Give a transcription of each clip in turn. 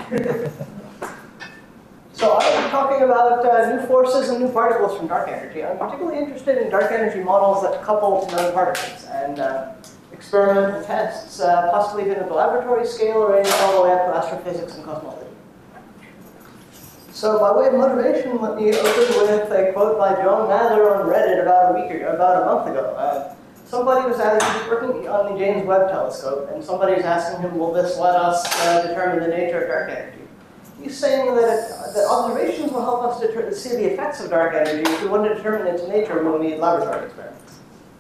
So I'll be talking about new forces and new particles from dark energy. I'm particularly interested in dark energy models that couple to known particles and experimental tests, possibly even at the laboratory scale, ranging all the way up to astrophysics and cosmology. So by way of motivation, let me open with a quote by John Mather on Reddit about a month ago. Somebody was working on the James Webb Telescope, and somebody was asking him, will this let us determine the nature of dark energy? He's saying that observations will help us see the effects of dark energy. If we want to determine its nature, we'll need laboratory experiments.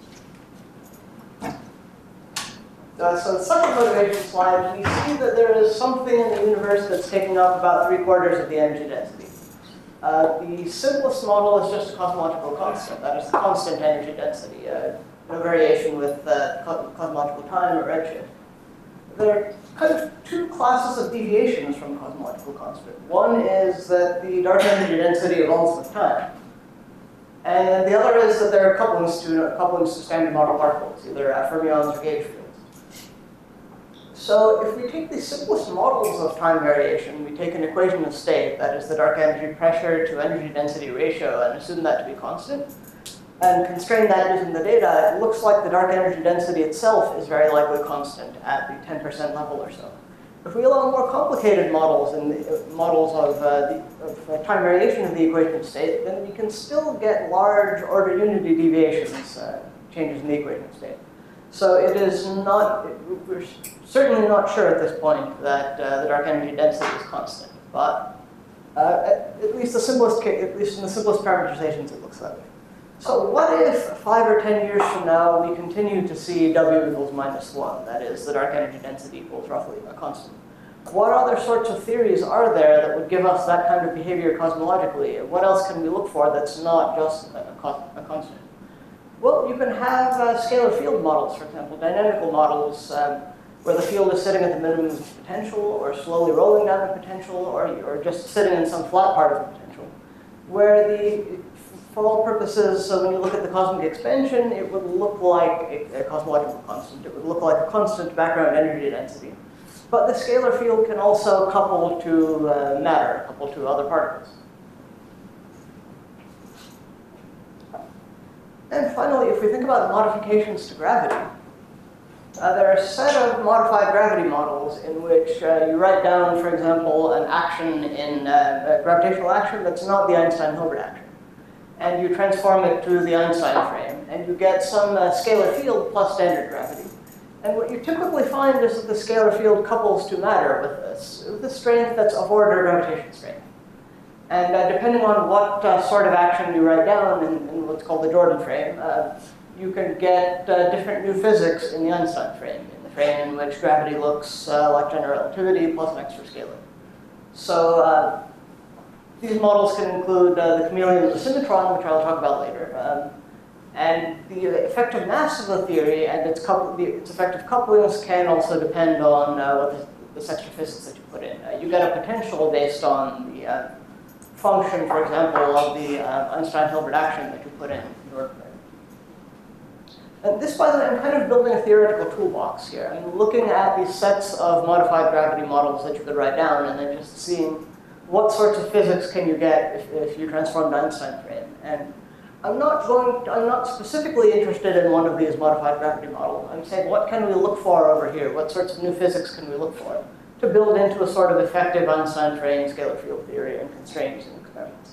So the second motivation slide, we see that there is something in the universe that's taking up about 3/4 of the energy density. The simplest model is just a cosmological constant. That is the constant energy density, no variation with cosmological time or redshift. There are kind of two classes of deviations from the cosmological constant. One is that the dark energy density evolves with time. And the other is that there are couplings to standard model particles, either fermions or gauge fields. So if we take the simplest models of time variation, we take an equation of state, that is the dark energy pressure to energy density ratio, and assume that to be constant, and constrain that using the data, it looks like the dark energy density itself is very likely constant at the 10% level or so. If we allow more complicated models and models of time variation of the equation of state, then we can still get large order unity deviations, changes in the equation of state. So it is not, we're certainly not sure at this point that the dark energy density is constant, but at least in the simplest parameterizations, it looks that way. So what if 5 or 10 years from now we continue to see W equals -1, that is, the dark energy density equals roughly a constant? What other sorts of theories are there that would give us that kind of behavior cosmologically? What else can we look for that's not just a constant? Well, you can have scalar field models, for example, dynamical models where the field is sitting at the minimum of potential or slowly rolling down the potential or just sitting in some flat part of the potential, where for all purposes, so when you look at the cosmic expansion, it would look like a cosmological constant. It would look like a constant background energy density. But the scalar field can also couple to matter, couple to other particles. And finally, if we think about modifications to gravity, there are a set of modified gravity models in which you write down, for example, an action in a gravitational action that's not the Einstein-Hilbert action. And you transform it to the Einstein frame, and you get some scalar field plus standard gravity. And what you typically find is that the scalar field couples to matter with a strength that's of order gravitation strength. And depending on what sort of action you write down in what's called the Jordan frame, you can get different new physics in the Einstein frame, in the frame in which gravity looks like general relativity plus an extra scalar. So these models can include the chameleon of the synchrotron, which I'll talk about later. And the effective mass of the theory and its effective couplings can also depend on this extra physics that you put in. You get a potential based on the function, for example, of the Einstein-Hilbert action that you put in your frame. And this, by the way, I'm kind of building a theoretical toolbox here. I'm looking at these sets of modified gravity models that you could write down and then just seeing what sorts of physics can you get if you transform the Einstein frame. And I'm not specifically interested in one of these modified gravity models. I'm saying, what can we look for over here? What sorts of new physics can we look for to build into a sort of effective Einstein frame scalar field theory and constraints and experiments?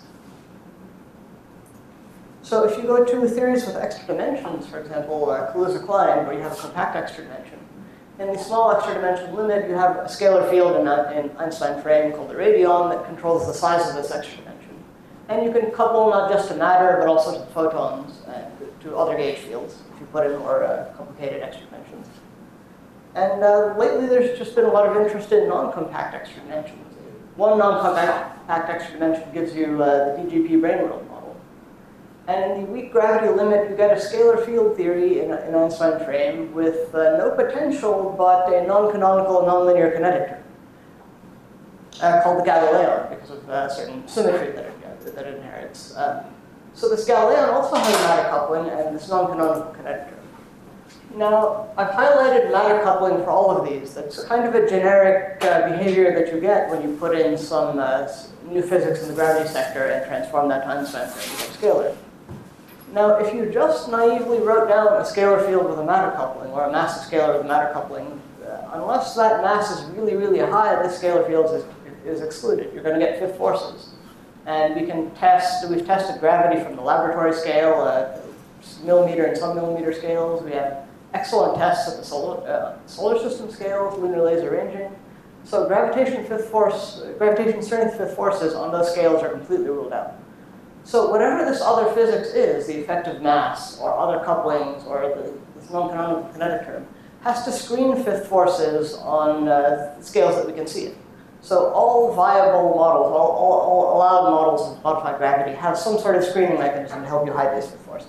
So if you go to theories with extra dimensions, for example, Kaluza-Klein, where you have a compact extra dimension, in the small extra dimension limit, you have a scalar field in Einstein frame called the radion that controls the size of this extra dimension. And you can couple not just to matter, but also to photons and to other gauge fields if you put in more complicated extra dimensions. And lately, there's just been a lot of interest in non-compact extra dimensions. One non-compact extra dimension gives you the DGP brane world model. And in the weak gravity limit, you get a scalar field theory in Einstein frame with no potential, but a non-canonical nonlinear kinetic term called the Galileon because of certain symmetry that it inherits. So this Galileon also has a matter coupling and this non-canonical kinetic term. Now, I've highlighted matter coupling for all of these. That's kind of a generic behavior that you get when you put in some new physics in the gravity sector and transform that time span into a scalar. Now, if you just naively wrote down a scalar field with a matter coupling, or a massive scalar with a matter coupling, unless that mass is really, really high, this scalar field is excluded. You're going to get fifth forces. And we've tested gravity from the laboratory scale, millimeter and sub-millimeter scales. We have excellent tests at the solar system scales, lunar laser ranging. So gravitation strength fifth forces on those scales are completely ruled out. So whatever this other physics is, the effective mass, or other couplings, or this non-canonical kinetic term, has to screen fifth forces on scales that we can see it. So all viable models, all allowed models of modified gravity have some sort of screening mechanism to help you hide these fifth forces.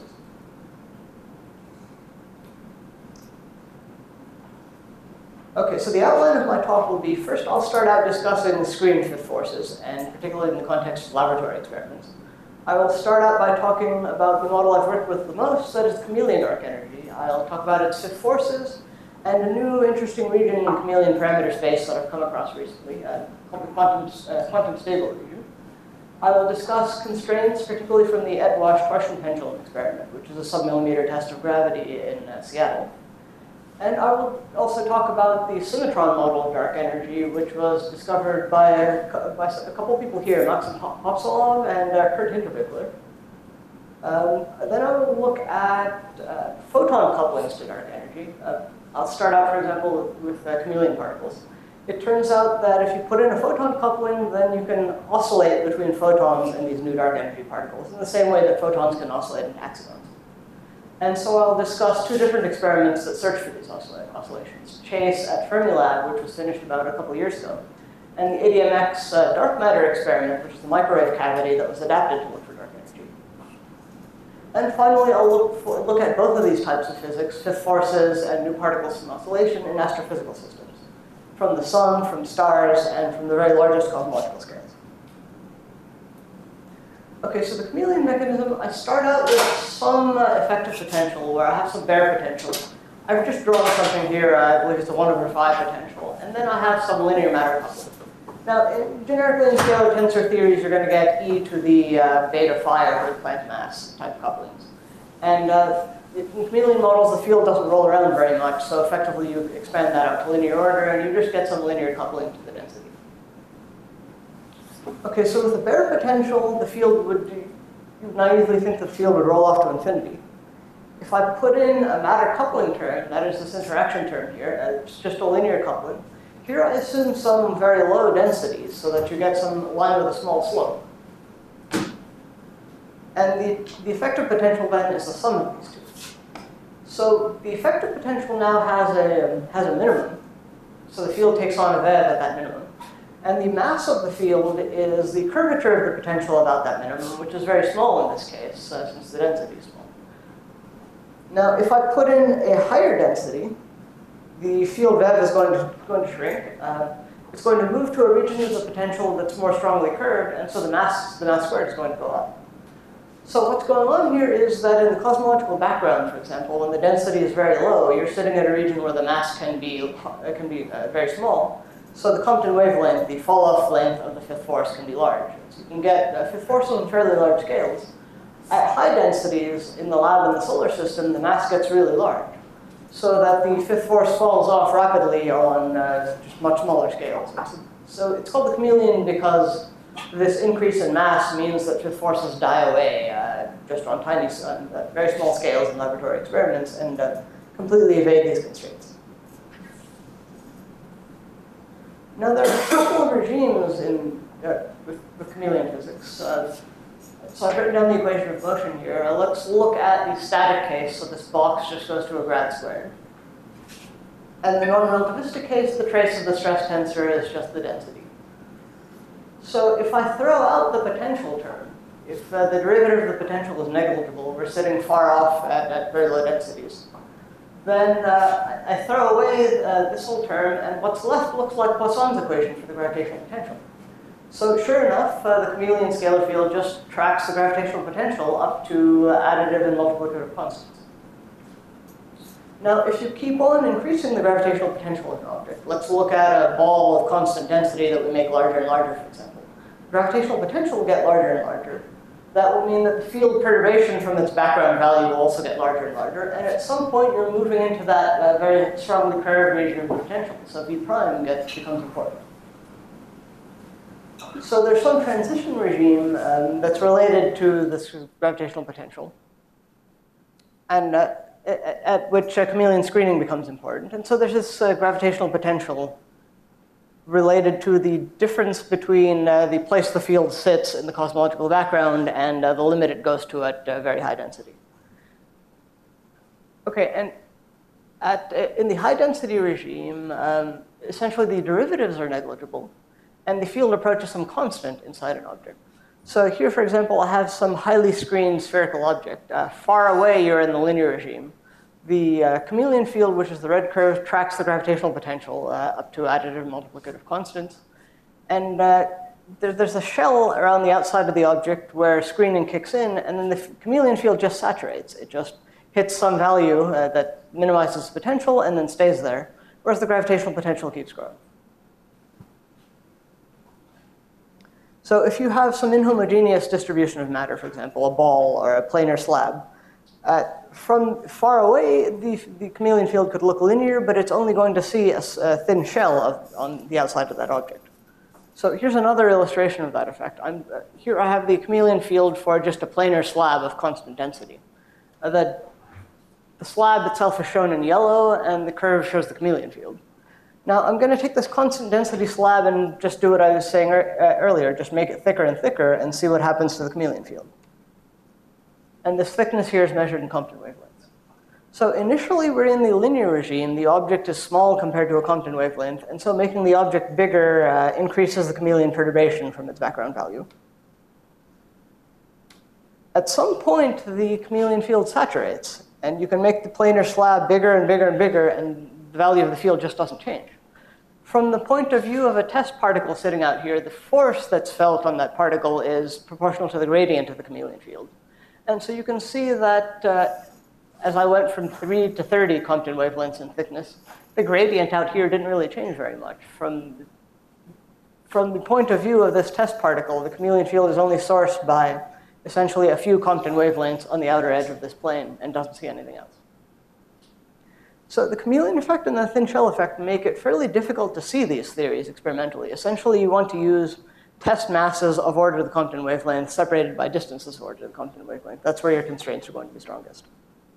Okay, so the outline of my talk will be, first I'll start out discussing the screened fifth forces, and particularly in the context of laboratory experiments. I will start out by talking about the model I've worked with the most, that is chameleon dark energy. I'll talk about its fifth forces, and a new interesting region in chameleon parameter space that I've come across recently, called the quantum stable region. I will discuss constraints, particularly from the Ed-Wash torsion pendulum experiment, which is a sub-millimeter test of gravity in Seattle. And I will also talk about the Symmetron model of dark energy, which was discovered by a couple of people here, Maxim Popsolov and Kurt Hinterbickler. Then I will look at photon couplings to dark energy. I'll start out, for example, with chameleon particles. It turns out that if you put in a photon coupling, then you can oscillate between photons and these new dark energy particles in the same way that photons can oscillate in taxons. And so I'll discuss two different experiments that search for these oscillations. Chase at Fermilab, which was finished about a couple years ago, and the ADMX dark matter experiment, which is the microwave cavity that was adapted to look for dark energy. And finally, I'll look at both of these types of physics, fifth forces and new particles from oscillation in astrophysical systems, from the sun, from stars, and from the very largest cosmological scales. Okay, so the chameleon mechanism, I start out with some effective potential where I have some bare potential. I've just drawn something here, I believe it's a 1/5 potential, and then I have some linear matter coupling. Now, generically in scalar tensor theories, you're going to get e to the beta phi over the Planck mass type couplings. And in chameleon models, the field doesn't roll around very much, so effectively you expand that out to linear order, and you just get some linear coupling to the density. Okay, so with the bare potential, the field would, you naively think the field would roll off to infinity. If I put in a matter coupling term, that is this interaction term here, it's just a linear coupling, here I assume some very low densities so that you get some line with a small slope. And the effective potential then is the sum of these two. So the effective potential now has a minimum, so the field takes on a vev at that minimum. And the mass of the field is the curvature of the potential about that minimum, which is very small in this case, since the density is small. Now, if I put in a higher density, the field vev is going to shrink. It's going to move to a region of the potential that's more strongly curved, and so the mass squared is going to go up. So what's going on here is that in the cosmological background, for example, when the density is very low, you're sitting at a region where the mass can be very small. So the Compton wavelength, the fall-off length of the fifth force, can be large. So you can get fifth forces on fairly large scales. At high densities in the lab in the solar system, the mass gets really large, so that the fifth force falls off rapidly on just much smaller scales. So it's called the chameleon because this increase in mass means that fifth forces die away just on very small scales in laboratory experiments and completely evade these constraints. Now, there are a couple of regimes with chameleon physics. So I've written down the equation of motion here. Let's look at the static case, so this box just goes to a grad squared. And in the non-relativistic case, the trace of the stress tensor is just the density. So if I throw out the potential term, if the derivative of the potential is negligible, we're sitting far off at very low densities, then I throw away this whole term, and what's left looks like Poisson's equation for the gravitational potential. So sure enough, the chameleon scalar field just tracks the gravitational potential up to additive and multiplicative constants. Now, if you keep on increasing the gravitational potential of an object, let's look at a ball of constant density that we make larger and larger, for example. Gravitational potential will get larger and larger. That will mean that the field perturbation from its background value will also get larger and larger. And at some point, you're moving into that very strongly curved region of potential. So V prime becomes important. So there's some transition regime that's related to this gravitational potential, and at which chameleon screening becomes important. And so there's this gravitational potential related to the difference between the place the field sits in the cosmological background and the limit it goes to at very high density. Okay, and in the high density regime, essentially the derivatives are negligible, and the field approaches some constant inside an object. So here, for example, I have some highly screened spherical object. Far away, you're in the linear regime. The chameleon field, which is the red curve, tracks the gravitational potential up to additive and multiplicative constants. And there's a shell around the outside of the object where screening kicks in, and then the chameleon field just saturates. It just hits some value that minimizes potential and then stays there, whereas the gravitational potential keeps growing. So if you have some inhomogeneous distribution of matter, for example, a ball or a planar slab, from far away, the chameleon field could look linear, but it's only going to see a thin shell on the outside of that object. So here's another illustration of that effect. Here I have the chameleon field for just a planar slab of constant density. The slab itself is shown in yellow, and the curve shows the chameleon field. Now I'm going to take this constant density slab and just do what I was saying earlier, just make it thicker and thicker and see what happens to the chameleon field. And this thickness here is measured in Compton wavelengths. So initially, we're in the linear regime. The object is small compared to a Compton wavelength, and so making the object bigger increases the chameleon perturbation from its background value. At some point, the chameleon field saturates, and you can make the planar slab bigger and bigger and bigger, and the value of the field just doesn't change. From the point of view of a test particle sitting out here, the force that's felt on that particle is proportional to the gradient of the chameleon field. And so you can see that as I went from 3 to 30 Compton wavelengths in thickness, the gradient out here didn't really change very much. From the point of view of this test particle, the chameleon field is only sourced by essentially a few Compton wavelengths on the outer edge of this plane and doesn't see anything else. So the chameleon effect and the thin shell effect make it fairly difficult to see these theories experimentally. Essentially, you want to use test masses of order of the Compton wavelength separated by distances of order of the Compton wavelength. That's where your constraints are going to be strongest.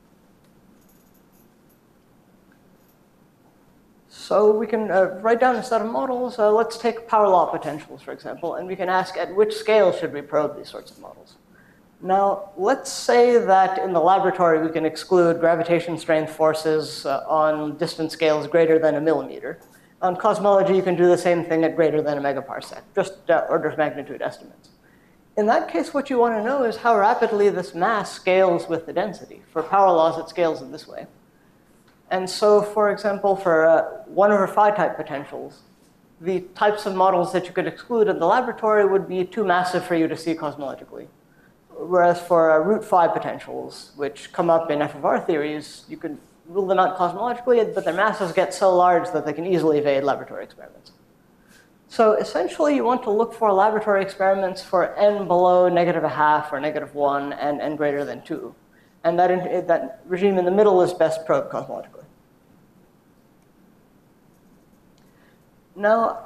So we can write down a set of models. Let's take power law potentials, for example, and we can ask at which scale should we probe these sorts of models. Now, let's say that in the laboratory we can exclude gravitation strength forces on distance scales greater than a millimeter. On cosmology, you can do the same thing at greater than a megaparsec, just order of magnitude estimates. In that case, what you want to know is how rapidly this mass scales with the density. For power laws, it scales in this way. And so, for example, for 1/phi type potentials, the types of models that you could exclude in the laboratory would be too massive for you to see cosmologically. Whereas for √phi potentials, which come up in FFR theories, you could rule them out cosmologically, but their masses get so large that they can easily evade laboratory experiments. So essentially, you want to look for laboratory experiments for n below -0.5 or -1 and n greater than 2. And that regime in the middle is best probed cosmologically. Now,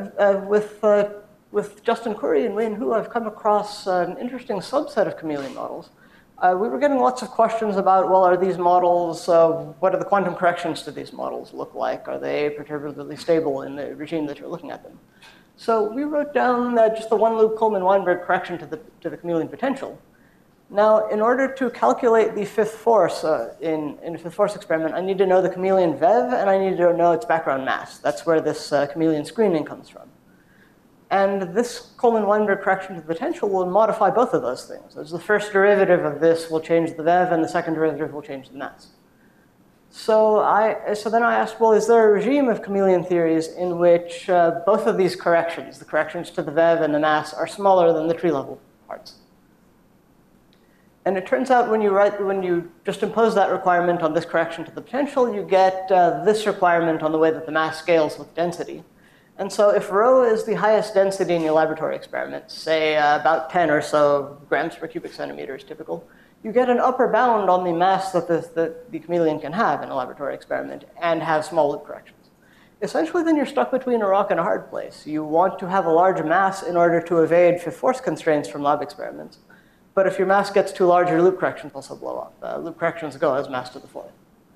with Justin Curry and Wayne Hu, I've come across an interesting subset of chameleon models. We were getting lots of questions about, well, are these models, what are the quantum corrections to these models look like? Are they perturbatively stable in the regime that you're looking at them? So we wrote down just the one-loop Coleman-Weinberg correction to the chameleon potential. Now, in order to calculate the fifth force in a fifth force experiment, I need to know the chameleon VEV, and I need to know its background mass. That's where this chameleon screening comes from. And this Coleman-Weinberg correction to the potential will modify both of those things. As the first derivative of this will change the VEV, and the second derivative will change the mass. So then I asked, well, is there a regime of chameleon theories in which both of these corrections, the corrections to the VEV and the mass, are smaller than the tree-level parts? And it turns out when you just impose that requirement on this correction to the potential, you get this requirement on the way that the mass scales with density. And so if rho is the highest density in your laboratory experiment, say about 10 or so grams per cubic centimeter is typical, you get an upper bound on the mass that the chameleon can have in a laboratory experiment and have small loop corrections. Essentially, then you're stuck between a rock and a hard place. You want to have a large mass in order to evade fifth force constraints from lab experiments. But if your mass gets too large, your loop corrections also blow up. Loop corrections go as mass to the fourth.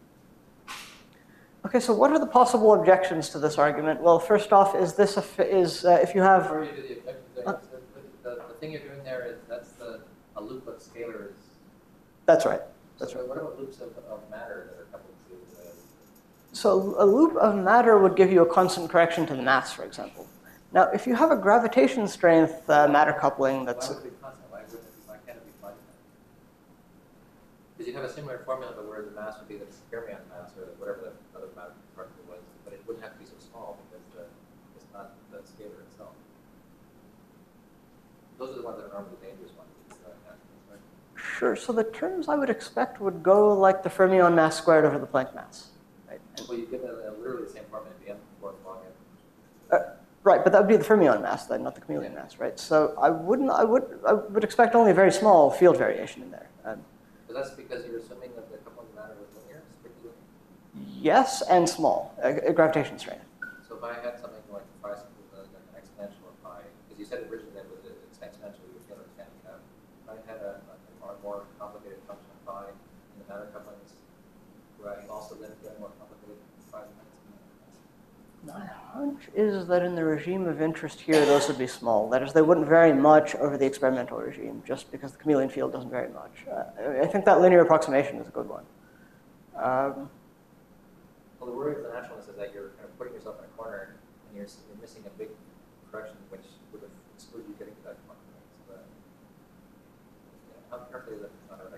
Okay, so what are the possible objections to this argument? Well, first off, if you have... Before you do the objections, the thing you're doing there is a loop of scalars. That's right. That's right. What about loops of matter that are coupled to? So a loop of matter would give you a constant correction to the mass, for example. Now, if you have a gravitation strength matter coupling that's... Why would it be constant? Why can't it be finite? Because you have a similar formula, but where the mass would be the fermion mass or whatever the other matter particle was, but it wouldn't have to be so small because it's not the scalar itself. Those are the ones that are normally the dangerous ones. Sure, so the terms I would expect would go like the fermion mass squared over the Planck mass. Right, well, you get literally the same formula at the end of the log right, but that would be the fermion mass then, not the chameleon mass, right? So I would expect only a very small field variation in there. But that's because you're assuming that the coupling matter was linear, strictly linear? Yes, and small, a gravitation strain. So if I had something like phi equals an exponential of phi, because you said originally that was it's exponential, you would understand that. If I had a more complicated function of phi in the matter couplings, would I also then get a more complicated phi mass? My hunch is that in the regime of interest here, those would be small. That is, they wouldn't vary much over the experimental regime, just because the chameleon field doesn't vary much. I think that linear approximation is a good one. Well, the worry of the naturalist is that you're kind of putting yourself in a corner, and you're missing a big correction, which would have excluded you getting to that corner. So how carefully is that not out,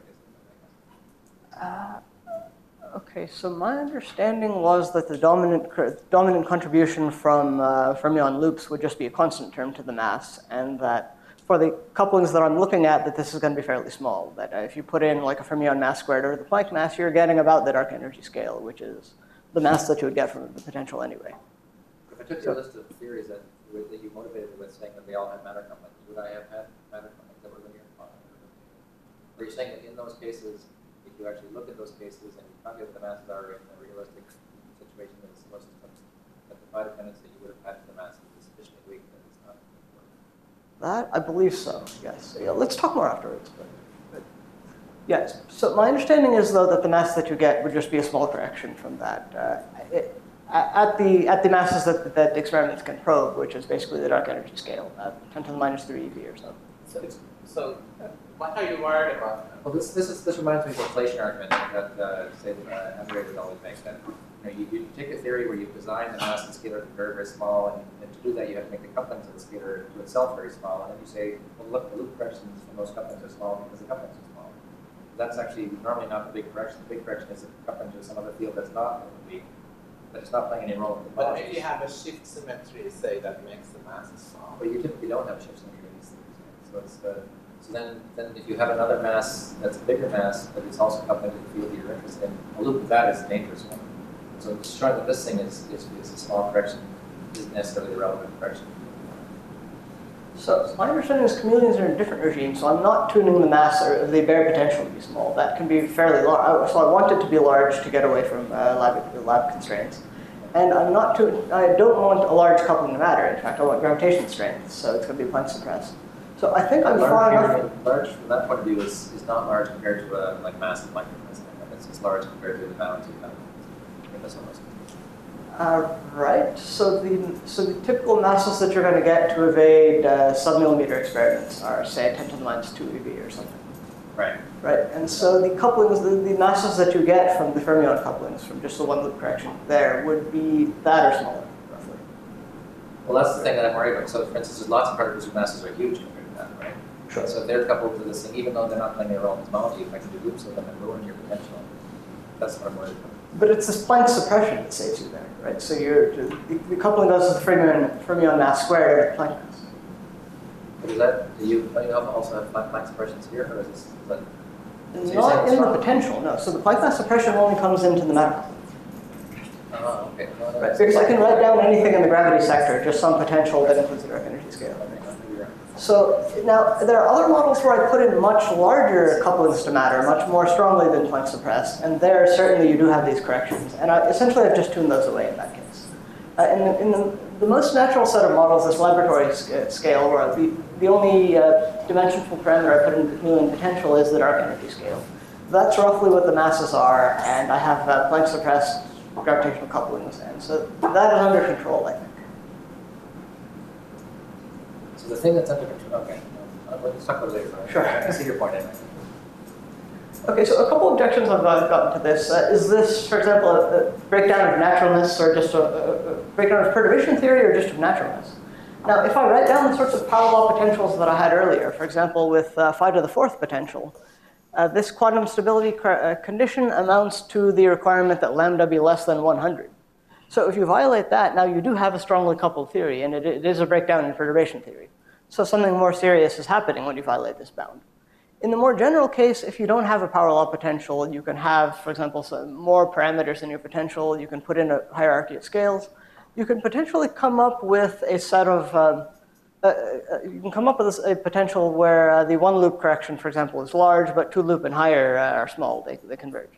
I guess? Okay, so my understanding was that the dominant contribution from fermion loops would just be a constant term to the mass, and that for the couplings that I'm looking at, that this is going to be fairly small. That if you put in like a fermion mass squared or the Planck mass, you're getting about the dark energy scale, which is the mass that you would get from the potential anyway. If I took your list of theories that you motivated with saying that they all have matter couplings, would I have had matter couplings that were linear? Or are you saying that in those cases, if you actually look at those cases and you calculate what the masses are in a realistic situation in a similar system, that the phi dependence that you would have had to the mass is sufficiently weak that it's not important? That, I believe so, yes. Yeah, let's talk more afterwards. But yes, so my understanding is, though, that the mass that you get would just be a small correction from that. At the masses that experiments can probe, which is basically the dark energy scale, 10 to the minus 3 eV or so. So what are you worried about? Well, this reminds me of the inflation argument that say Andre would always make, that you take a theory where you design the mass and scalar to be very, very small, and to do that you have to make the couplings of the scalar to itself very small, and then you say, well, look, the loop corrections from those couplings are small because the couplings are small. That's actually normally not the big correction. The big correction is if the coupling to some other field that's not weak, that it's not playing any role in the But if you have a shift symmetry, say, that makes the mass small. But you typically don't have a shift symmetry in these things. So it's so then if you have another mass that's a bigger mass, but it's also coupling to the field that you're interested in, a loop of that is a dangerous one. So just showing that this thing is a small correction isn't necessarily the relevant correction. So my understanding is chameleons are in a different regime, so I'm not tuning the mass or the bare potential to be small. That can be fairly large. So I want it to be large to get away from lab constraints. And I don't want a large coupling to matter. In fact, I want gravitation strength, so it's going to be Planck suppressed. So I think I'm far enough. Large from that point of view is not large compared to like mass of Planck. It's large compared to the balance of that. Right. So the typical masses that you're going to get to evade submillimeter experiments are, say, 10 to the minus 2 eV or something. Right. Right. And so the couplings, the masses that you get from the fermion couplings, from just the one loop correction there, would be that or smaller, roughly. Well, that's the thing that I'm worried about. So, for instance, there's lots of particles whose masses are huge compared to that, right? Sure. So if they're coupled to this thing, even though they're not playing a role in cosmology, if I can do loops of them and ruin your potential, that's what I'm worried about. But it's this Planck suppression that saves you there, right? So the coupling goes to the fermion mass squared at Planck mass. But is that, do you also have Planck suppressions here, or is this, you're Not saying in the strong. potential, no. So the Planck mass suppression only comes into the matter. Oh, okay. No, no, Right, because I can write down anything in the gravity sector, just some potential that includes the dark energy scale. So now there are other models where I put in much larger couplings to matter, much more strongly than Planck suppressed, and there certainly you do have these corrections. And essentially I've just tuned those away in that case. In the most natural set of models, this laboratory scale, where the only dimensional parameter I put in chameleon potential is the dark energy scale. That's roughly what the masses are, and I have Planck suppressed gravitational couplings, and so that is under control, I think. So the thing that's under control, okay. Let's talk about it later. Sure. I see your point anyway. Okay, so a couple objections I've gotten to this. Is this, for example, a breakdown of naturalness, or just a breakdown of perturbation theory, or just of naturalness? Now, if I write down the sorts of power law potentials that I had earlier, for example, with phi to the fourth potential, this quantum stability condition amounts to the requirement that lambda be less than 100. So if you violate that, now you do have a strongly coupled theory, and it is a breakdown in perturbation theory. So something more serious is happening when you violate this bound. In the more general case, if you don't have a power law potential, you can have, for example, some more parameters in your potential. You can put in a hierarchy of scales. You can potentially come up with a set of, a potential where the one loop correction, for example, is large, but two loop and higher are small. They converge.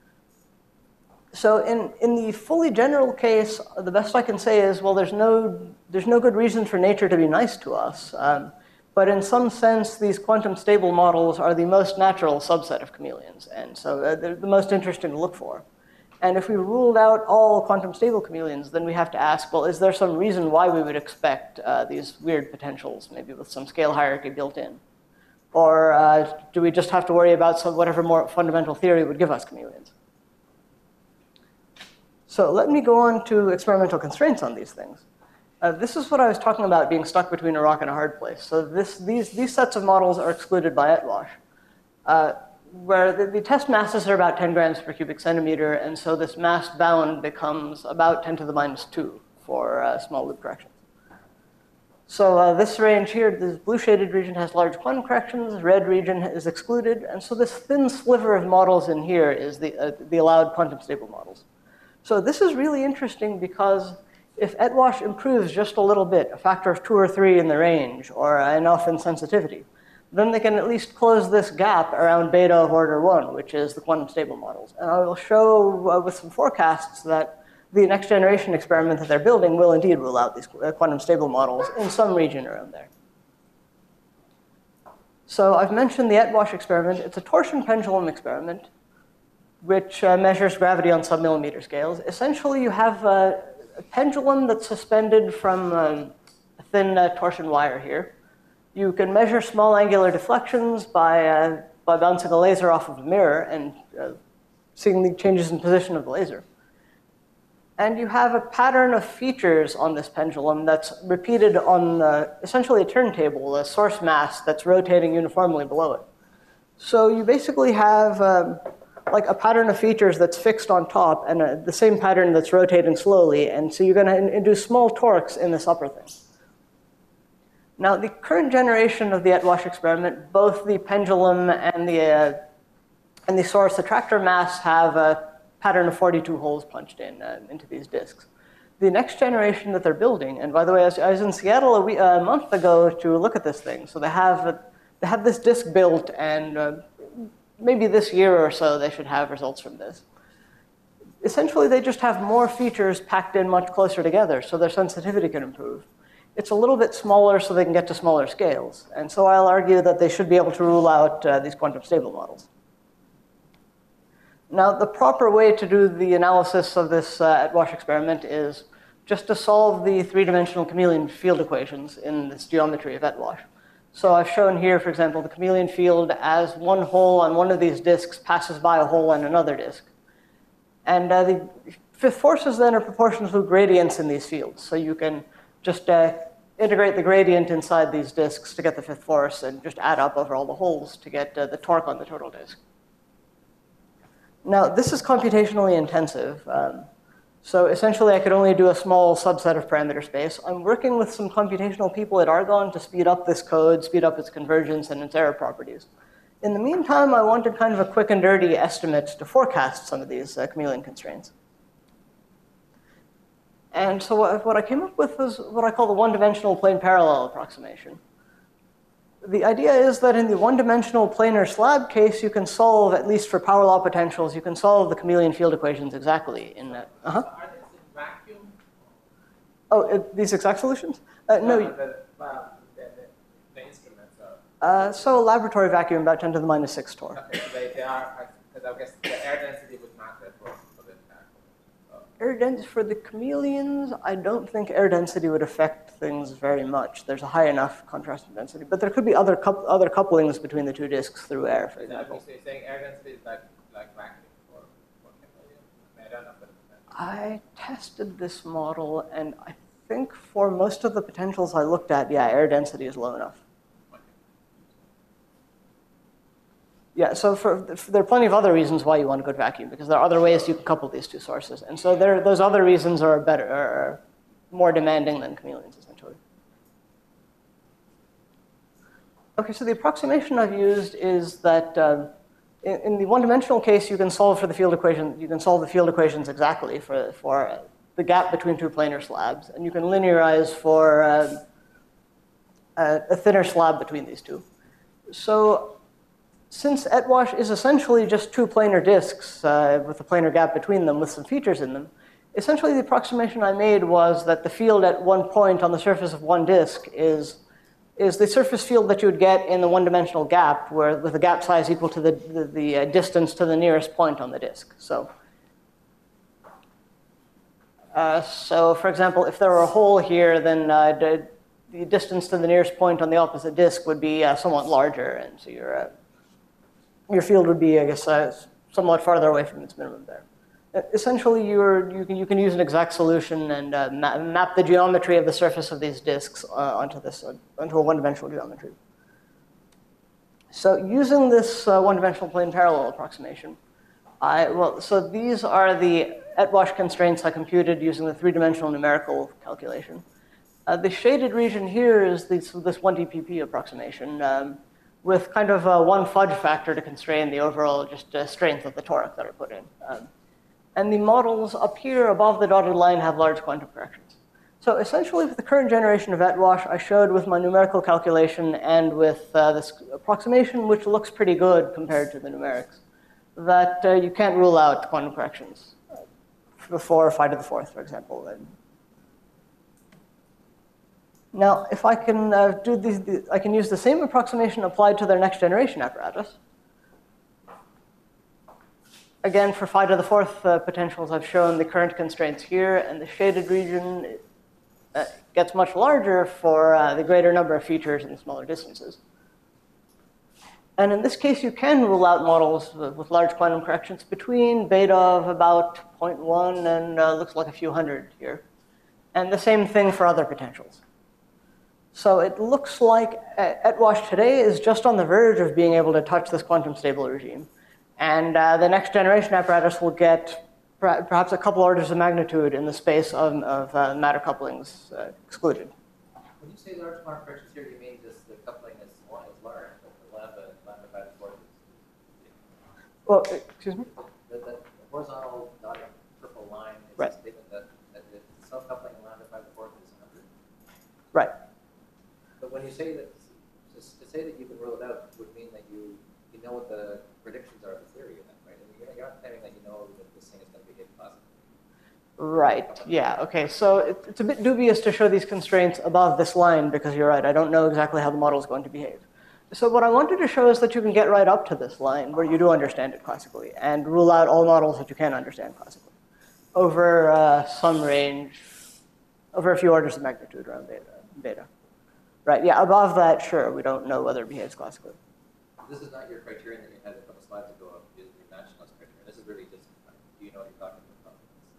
So in the fully general case, the best I can say is, well, there's no good reason for nature to be nice to us. But in some sense, these quantum stable models are the most natural subset of chameleons. And so they're the most interesting to look for. And if we ruled out all quantum stable chameleons, then we have to ask, well, is there some reason why we would expect these weird potentials, maybe with some scale hierarchy built in? Or do we just have to worry about whatever more fundamental theory would give us chameleons? So let me go on to experimental constraints on these things. This is what I was talking about, being stuck between a rock and a hard place. So these sets of models are excluded by Etwash, where the test masses are about 10 grams per cubic centimeter, and so this mass bound becomes about 10 to the minus 2 for small loop corrections. So this range here, this blue shaded region has large quantum corrections, red region is excluded, and so this thin sliver of models in here is the allowed quantum stable models. So this is really interesting because if Etwash improves just a little bit, a factor of 2 or 3 in the range, or enough in sensitivity, then they can at least close this gap around beta of order 1, which is the quantum stable models. And I will show with some forecasts that the next generation experiment that they're building will indeed rule out these quantum stable models in some region around there. So I've mentioned the Etwash experiment. It's a torsion pendulum experiment, which measures gravity on submillimeter scales. Essentially, you have a pendulum that's suspended from a thin torsion wire here. You can measure small angular deflections by bouncing a laser off of a mirror and seeing the changes in position of the laser. And you have a pattern of features on this pendulum that's repeated on essentially a turntable, a source mass that's rotating uniformly below it. So you basically have like a pattern of features that's fixed on top and the same pattern that's rotating slowly. And so you're going to induce small torques in this upper thing. Now, the current generation of the Etwash experiment, both the pendulum and the source attractor mass have a pattern of 42 holes punched into these disks. The next generation that they're building, and by the way, I was in Seattle a month ago to look at this thing. So they have this disk built, and maybe this year or so they should have results from this. Essentially, they just have more features packed in much closer together, so their sensitivity can improve. It's a little bit smaller so they can get to smaller scales. And so I'll argue that they should be able to rule out these quantum stable models. Now, the proper way to do the analysis of this Etwash experiment is just to solve the three-dimensional chameleon field equations in this geometry of Etwash. So I've shown here, for example, the chameleon field as one hole on one of these disks passes by a hole on another disk. And the fifth forces then are proportional to gradients in these fields. So you can just integrate the gradient inside these disks to get the fifth force and just add up over all the holes to get the torque on the total disk. Now, this is computationally intensive. So essentially, I could only do a small subset of parameter space. I'm working with some computational people at Argonne to speed up this code, speed up its convergence and its error properties. In the meantime, I wanted kind of a quick and dirty estimate to forecast some of these chameleon constraints. And so what I came up with was what I call the one-dimensional plane parallel approximation. The idea is that in the one-dimensional planar slab case, you can solve, at least for power law potentials, you can solve the chameleon field equations exactly in that. So are they in vacuum? Oh, these exact solutions? No. The instruments are. So laboratory vacuum, about 10 to the minus 6 torr. Okay, so they are, because I guess the air density would matter for the impact. So, Air density for the chameleons, I don't think air density would affect things very much. There's a high enough contrastive density, but there could be other couplings between the two disks through air, for example. so you're saying air density is like vacuum for chameleon? I mean, I don't know, but I tested this model, and I think for most of the potentials I looked at, yeah, air density is low enough. Yeah, so there are plenty of other reasons why you want a good vacuum, because there are other ways you can couple these two sources. And so those other reasons are better, are more demanding than chameleons, essentially. Okay, so the approximation I've used is that in the one-dimensional case, you can solve for the field equation. You can solve the field equations exactly for the gap between two planar slabs, and you can linearize for a thinner slab between these two. So since Etwash is essentially just two planar disks with a planar gap between them with some features in them, essentially the approximation I made was that the field at one point on the surface of one disk is the surface field that you would get in the one-dimensional gap, with a gap size equal to the distance to the nearest point on the disk. So for example, if there were a hole here, then the distance to the nearest point on the opposite disk would be somewhat larger, and so your field would be, I guess, somewhat farther away from its minimum there. Essentially, you can use an exact solution and map the geometry of the surface of these disks onto a one-dimensional geometry. So using this one-dimensional plane parallel approximation, so these are the Etwash constraints I computed using the three-dimensional numerical calculation. The shaded region here is this 1DPP approximation, with kind of one fudge factor to constrain the overall strength of the toric that I put in. And the models up here above the dotted line have large quantum corrections. So essentially, with the current generation of Etwash, I showed with my numerical calculation and with this approximation, which looks pretty good compared to the numerics, that you can't rule out quantum corrections for phi to the fourth, for example. Now, if I can do these, I can use the same approximation applied to their next generation apparatus. Again, for phi to the fourth potentials, I've shown the current constraints here, and the shaded region gets much larger for the greater number of features and smaller distances. And in this case, you can rule out models with large quantum corrections between beta of about 0.1 and looks like a few hundred here. And the same thing for other potentials. So it looks like Etwash today is just on the verge of being able to touch this quantum stable regime. And the next generation apparatus will get perhaps a couple orders of magnitude in the space of matter couplings excluded. When you say large quantum corrections here, you mean just the coupling is large, but the lambda by the fourth is. Well, excuse me? The horizontal dotted purple line is right. a statement that the self-coupling lambda by the fourth is 100. Right. But when you say that, to say that you can rule it out would mean that you know what the predictions are of the theory of that, right? I mean, you're not claiming that you know that this thing is going to behave positively. Right, yeah, okay. So it's a bit dubious to show these constraints above this line because you're right, I don't know exactly how the model is going to behave. So what I wanted to show is that you can get right up to this line where you do understand it classically and rule out all models that you can't understand classically over some range, over a few orders of magnitude around beta. Right, yeah, above that, sure, we don't know whether it behaves classically. This is not your criterion that you had a couple slides ago of your dimensionless criterion. This is really just, do you know what you're talking about?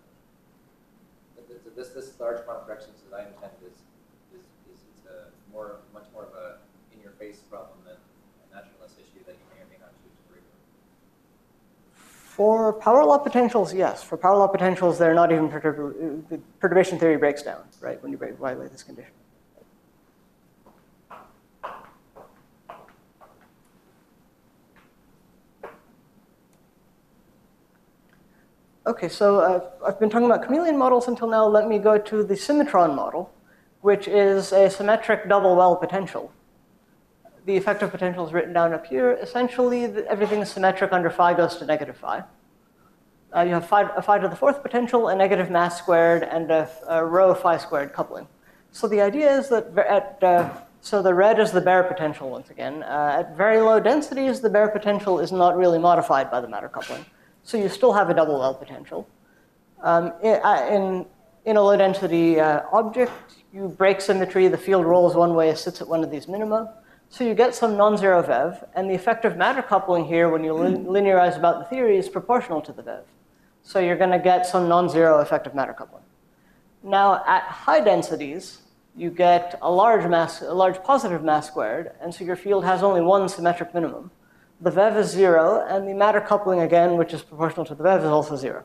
This large quantum corrections, as I understand it, is much more of a in-your-face problem than a naturalness issue that you may or may not choose to read. For power law potentials, yes. For power law potentials, they're not even the perturbation theory breaks down, right, when you violate this condition. Okay, so I've been talking about chameleon models until now. Let me go to the symmetron model, which is a symmetric double well potential. The effective potential is written down up here. Essentially, everything is symmetric under phi goes to negative phi. You have a phi to the fourth potential, a negative mass squared, and a rho phi squared coupling. So the idea is that so the red is the bare potential once again. At very low densities, the bare potential is not really modified by the matter coupling. So you still have a double L potential. In a low density object, you break symmetry, the field rolls one way, sits at one of these minima. So you get some non-zero VEV, and the effective matter coupling here, when you linearize about the theory, is proportional to the VEV. So you're going to get some non-zero effective matter coupling. Now, at high densities, you get a large positive mass squared, and so your field has only one symmetric minimum. The VEV is 0, and the matter coupling again, which is proportional to the VEV, is also 0.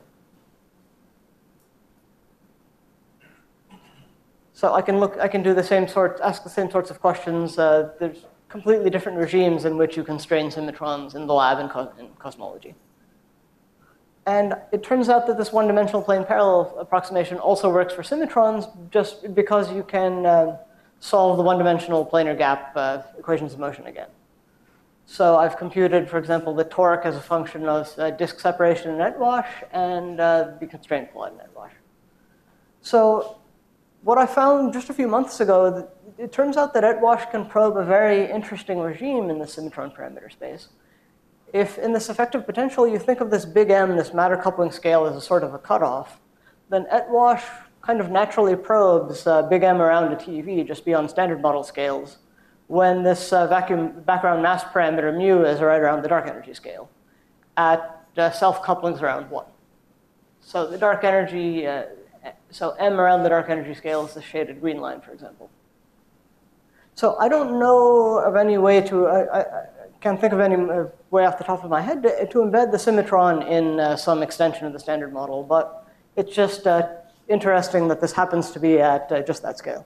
So I can do the same ask the same sorts of questions. There's completely different regimes in which you constrain symmetrons in the lab in cosmology. And it turns out that this one-dimensional plane parallel approximation also works for symmetrons, just because you can solve the one-dimensional planar gap equations of motion again. So I've computed, for example, the torque as a function of disk separation and net wash, and the constraint applied net wash. So what I found just a few months ago, it turns out that Etwash can probe a very interesting regime in the symmetron parameter space. If in this effective potential you think of this big M, this matter coupling scale, as a sort of a cutoff, then Etwash kind of naturally probes big M around a TeV just beyond standard model scales when this vacuum background mass parameter mu is right around the dark energy scale at self-couplings around 1. So the dark energy, so M around the dark energy scale is the shaded green line, for example. So I don't know of any way to, I can't think of any way off the top of my head to embed the symmetron in some extension of the standard model, but it's just interesting that this happens to be at just that scale.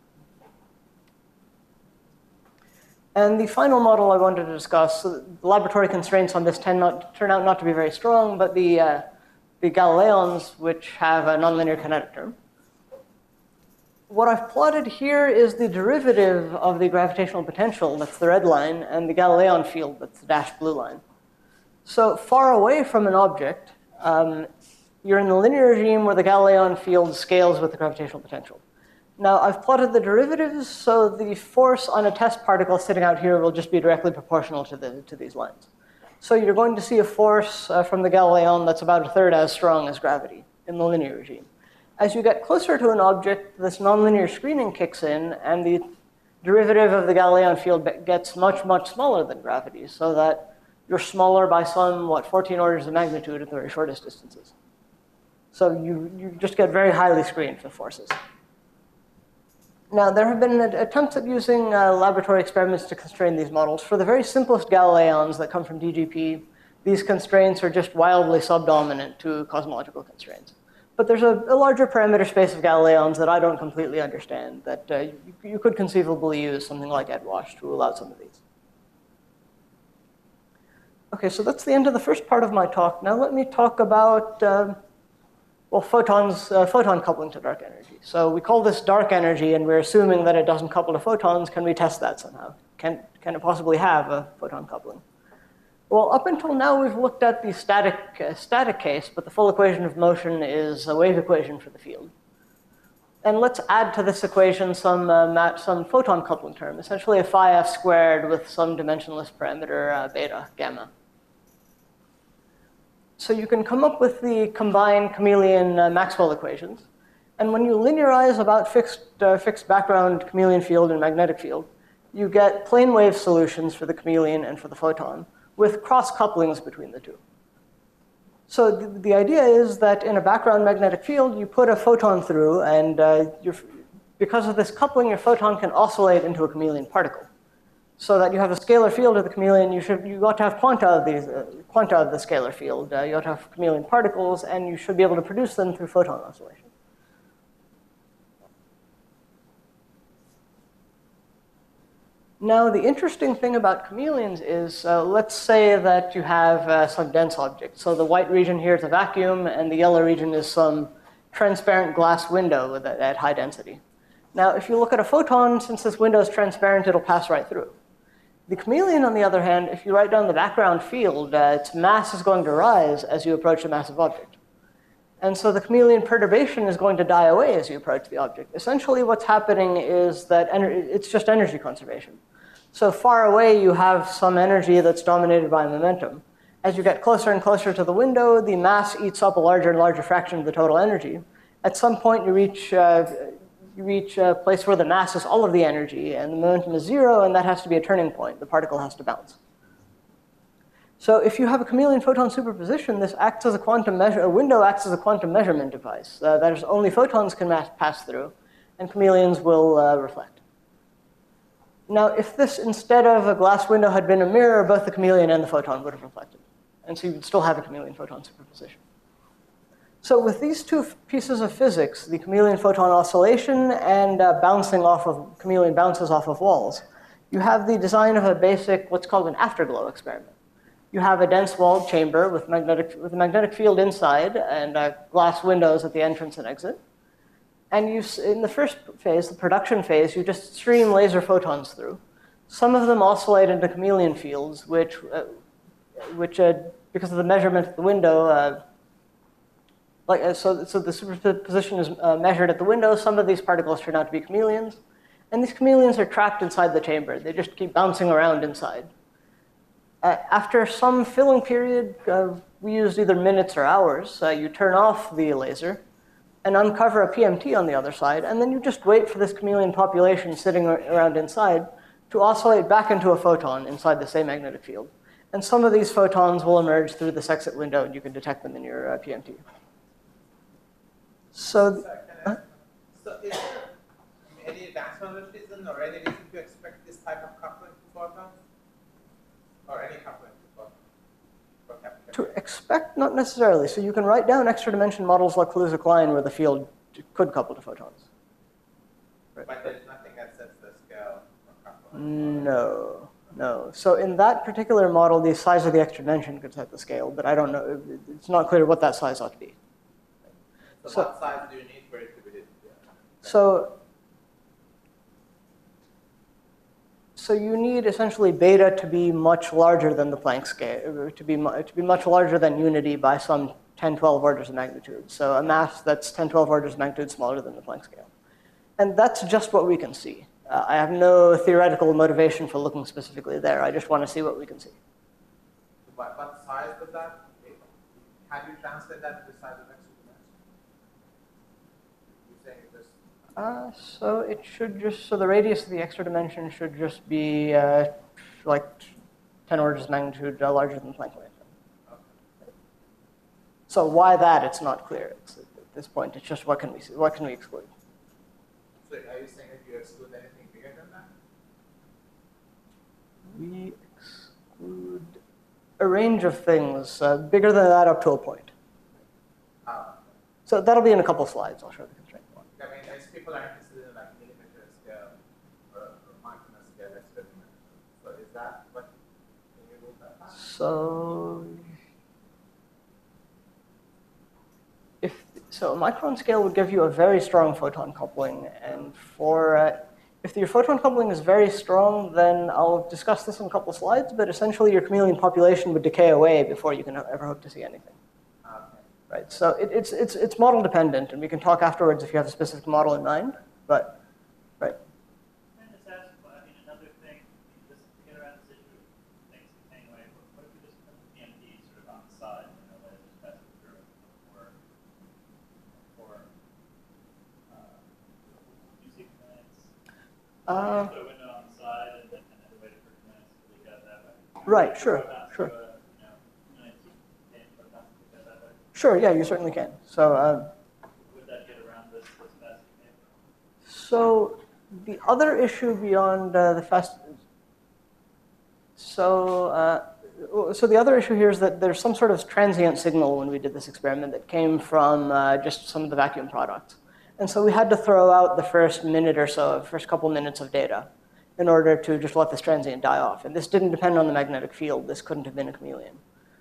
And the final model I wanted to discuss, so the laboratory constraints on this turn out not to be very strong, but the Galileons, which have a nonlinear kinetic term. What I've plotted here is the derivative of the gravitational potential, that's the red line, and the Galilean field, that's the dashed blue line. So far away from an object, you're in the linear regime where the Galilean field scales with the gravitational potential. Now, I've plotted the derivatives, so the force on a test particle sitting out here will just be directly proportional to these lines. So you're going to see a force from the Galilean that's about a third as strong as gravity in the linear regime. As you get closer to an object, this nonlinear screening kicks in, and the derivative of the Galilean field gets much, much smaller than gravity, so that you're smaller by some, 14 orders of magnitude at the very shortest distances. So you just get very highly screened for forces. Now, there have been attempts at using laboratory experiments to constrain these models. For the very simplest Galileons that come from DGP, these constraints are just wildly subdominant to cosmological constraints. But there's a larger parameter space of Galileons that I don't completely understand, that you could conceivably use something like Etwash to rule out some of these. Okay, so that's the end of the first part of my talk. Now let me talk about photon coupling to dark energy. So we call this dark energy, and we're assuming that it doesn't couple to photons. Can we test that somehow? Can it possibly have a photon coupling? Well, up until now, we've looked at the static case, but the full equation of motion is a wave equation for the field. And let's add to this equation some photon coupling term, essentially a phi f squared with some dimensionless parameter beta, gamma. So you can come up with the combined chameleon Maxwell equations. And when you linearize about fixed background chameleon field and magnetic field, you get plane wave solutions for the chameleon and for the photon with cross couplings between the two. So the idea is that in a background magnetic field, you put a photon through, and because of this coupling, your photon can oscillate into a chameleon particle. So that you have a scalar field of the chameleon, you ought to have quanta of the scalar field. You ought to have chameleon particles, and you should be able to produce them through photon oscillation. Now, the interesting thing about chameleons is, let's say that you have some dense object. So the white region here is a vacuum, and the yellow region is some transparent glass window at high density. Now, if you look at a photon, since this window is transparent, it'll pass right through. The chameleon, on the other hand, if you write down the background field, its mass is going to rise as you approach a massive object. And so the chameleon perturbation is going to die away as you approach the object. Essentially, what's happening is that it's just energy conservation. So far away, you have some energy that's dominated by momentum. As you get closer and closer to the window, the mass eats up a larger and larger fraction of the total energy. At some point, you reach a place where the mass is all of the energy, and the momentum is zero, and that has to be a turning point. The particle has to bounce. So if you have a chameleon photon superposition, this acts as a window acts as a quantum measurement device. That is, only photons can pass through, and chameleons will reflect. Now, if this, instead of a glass window, had been a mirror, both the chameleon and the photon would have reflected. And so you would still have a chameleon photon superposition. So with these two pieces of physics, the chameleon photon oscillation and chameleon bounces off of walls, you have the design of a basic, what's called an afterglow experiment. You have a dense walled chamber with a magnetic field inside and glass windows at the entrance and exit. And in the first phase, the production phase, you just stream laser photons through. Some of them oscillate into chameleon fields, which because of the measurement at the window, so the superposition is measured at the window. Some of these particles turn out to be chameleons. And these chameleons are trapped inside the chamber. They just keep bouncing around inside. After some filling period, we used either minutes or hours, you turn off the laser and uncover a PMT on the other side, and then you just wait for this chameleon population sitting around inside to oscillate back into a photon inside the same magnetic field. And some of these photons will emerge through this exit window, and you can detect them in your PMT. So is there any advancement or any reason to expect this type of coupling to photons? Or any coupling to photons? To expect, not necessarily. So you can write down extra dimension models like Kaluza-Klein where the field could couple to photons. Right. But there's nothing that sets the scale for coupling? No. So in that particular model, the size of the extra dimension could set the scale, but I don't know. It's not clear what that size ought to be. So what size do you need for it to be? So you need essentially beta to be much larger than the Planck scale, to be much larger than unity by some 10, 12 orders of magnitude. So a mass that's 10, 12 orders of magnitude smaller than the Planck scale. And that's just what we can see. I have no theoretical motivation for looking specifically there. I just want to see what we can see. What size does that? How do you translate that to the size of extra dimension? You're saying it just... So it should so the radius of the extra dimension should just be like 10 orders of magnitude larger than the Planck wave. Okay. So why that? It's not clear. At this point, it's just what can we see? What can we exclude? So are you saying that you exclude anything bigger than that? We exclude a range of things, bigger than that up to a point. So that'll be in a couple slides. I'll show the constraint one. I mean, as people are interested in like millimeter scale or micron scale experiment. So is that what can you rule that out? So a micron scale would give you a very strong photon coupling, and if your photon coupling is very strong, then I'll discuss this in a couple slides, but essentially your chameleon population would decay away before you can ever hope to see anything. Right, so it's model dependent, and we can talk afterwards if you have a specific model in mind, but, right. Can I just ask, another thing, just to get around this issue of things decaying away, what if we just put the PMD sort of on the side, let it just pass it through, or you see commands? Put a window on the side and then wait for commands to leak out that way. Right, sure. Sure, yeah, you certainly can. So, would that get around this fast decay? So the other issue beyond the fast, so the other issue here is that there's some sort of transient signal when we did this experiment that came from just some of the vacuum products. And so we had to throw out the first minute or so, first couple minutes of data. in order to just let this transient die off. And this didn't depend on the magnetic field. This couldn't have been a chameleon.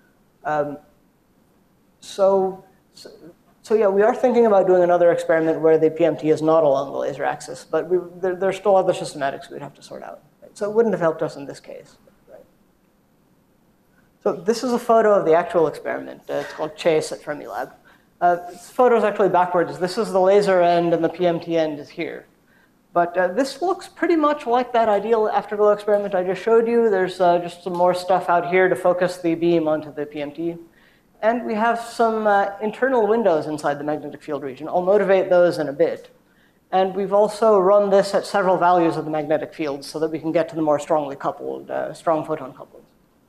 So yeah, we are thinking about doing another experiment where the PMT is not along the laser axis, but there's still other systematics we'd have to sort out. Right? So it wouldn't have helped us in this case. Right? So this is a photo of the actual experiment. It's called CHASE at Fermilab. This photo is actually backwards. This is the laser end, and the PMT end is here. But this looks pretty much like that ideal afterglow experiment I just showed you. There's just some more stuff out here to focus the beam onto the PMT. And we have some internal windows inside the magnetic field region. I'll motivate those in a bit. And we've also run this at several values of the magnetic field so that we can get to the more strongly coupled, strong photon couplings.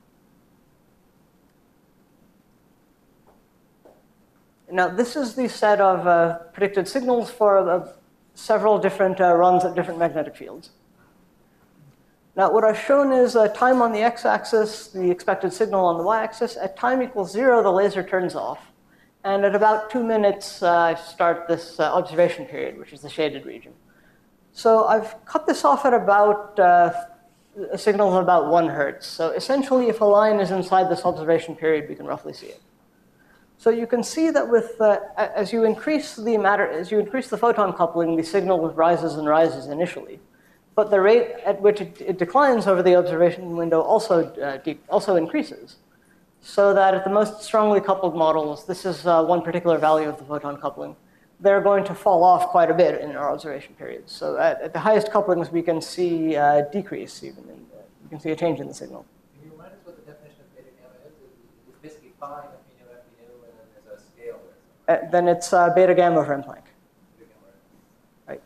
Now, this is the set of predicted signals for several different runs at different magnetic fields. Now, what I've shown is time on the x-axis, the expected signal on the y-axis. At time equals 0, the laser turns off. And at about 2 minutes, I start this observation period, which is the shaded region. So I've cut this off at about a signal of about 1 hertz. So essentially, if a line is inside this observation period, we can roughly see it. So you can see that with as you increase the photon coupling, the signal rises and rises initially. But the rate at which it declines over the observation window also increases. So that at the most strongly coupled models, this is one particular value of the photon coupling, they're going to fall off quite a bit in our observation periods. So at the highest couplings, we can see a decrease even. You can see a change in the signal. Can you remind us what the definition of beta gamma is? It's basically pi, f nu, and then there's a scale there. Then it's beta gamma over M Planck. Right.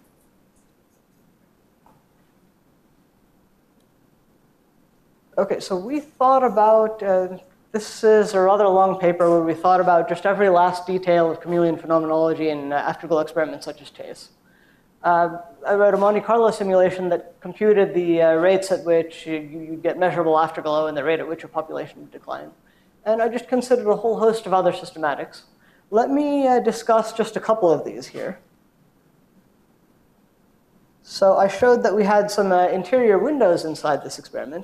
Okay, so we thought about, this is a rather long paper where we thought about just every last detail of chameleon phenomenology in afterglow experiments such as CHASE. I wrote a Monte Carlo simulation that computed the rates at which you get measurable afterglow and the rate at which your population would decline. And I just considered a whole host of other systematics. Let me discuss just a couple of these here. So I showed that we had some interior windows inside this experiment.